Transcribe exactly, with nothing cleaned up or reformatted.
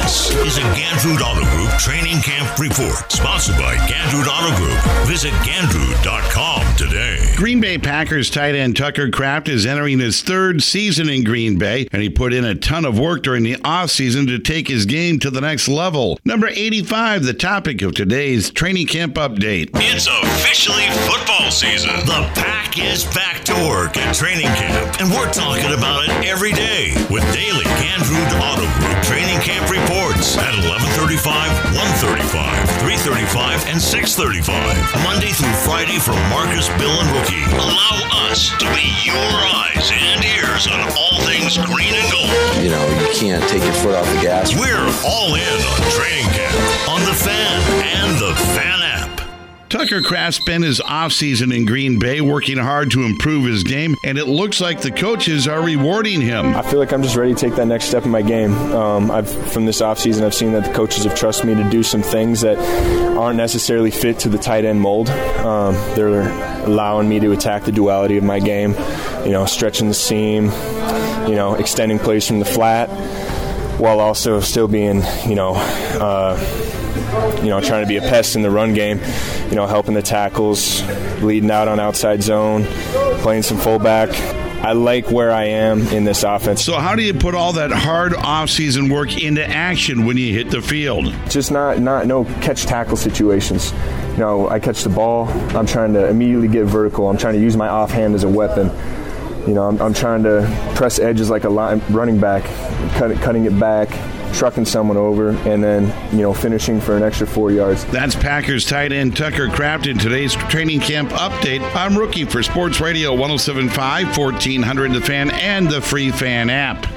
This is a Gandrud Auto Group training camp report, sponsored by Gandrud Auto Group. Visit Gandrud dot com today. Green Bay Packers tight end Tucker Kraft is entering his third season in Green Bay, and he put in a ton of work during the offseason to take his game to the next level. Number eighty-five, the topic of today's training camp update. It's officially football season. The Pack is back to work at training camp, and we're talking about it every day with daily Gandrud Auto Group training camp reports at eleven thirty-five, one thirty-five, three thirty-five, and six thirty-five. Monday through Friday from Marcus, Bill, and Rookie. Allow us to be your eyes and ears on all things green and gold. You know, you can't take your foot off the gas. We're all in on training camp on the Fan and the Fan app. Tucker Kraft spent his offseason in Green Bay working hard to improve his game, and it looks like the coaches are rewarding him. I feel like I'm just ready to take that next step in my game. Um, I've From this offseason, I've seen that the coaches have trusted me to do some things that aren't necessarily fit to the tight end mold. Um, they're allowing me to attack the duality of my game, you know, stretching the seam, you know, extending plays from the flat, while also still being, you know, uh, you know, trying to be a pest in the run game, you know, helping the tackles, leading out on outside zone, playing some fullback. I like where I am in this offense. So how do you put all that hard off-season work into action when you hit the field? Just not, not no catch tackle situations. You know, I catch the ball, I'm trying to immediately get vertical. I'm trying to use my offhand as a weapon. You know, I'm, I'm trying to press edges like a line, running back, cut it, cutting it back, trucking someone over, and then, you know, finishing for an extra four yards. That's Packers tight end Tucker Kraft in today's training camp update. I'm Rookie for Sports Radio one oh seven point five, fourteen hundred The Fan, and the free Fan app.